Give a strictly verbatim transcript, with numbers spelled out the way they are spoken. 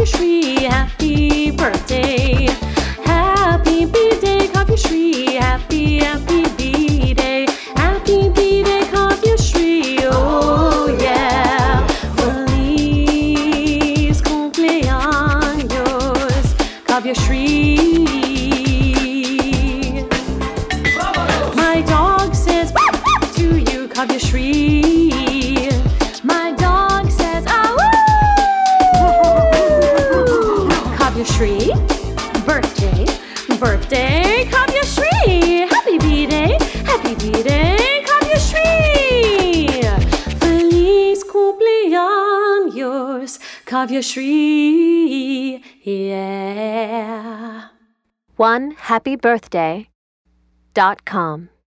Kavyashree, happy birthday. Happy B-Day, Kavyashree, happy, happy B-Day. Happy B-Day, Kavyashree, oh yeah. Feliz cumpleaños, Kavyashree. My dog says to you, Kavyashree. My dog says, ah woo! Kavyashree, birthday, birthday, Kavyashree. Happy B-Day, happy B-Day, Kavyashree. Feliz cumpleaños, Kavyashree, yeah. One happy birthday dot com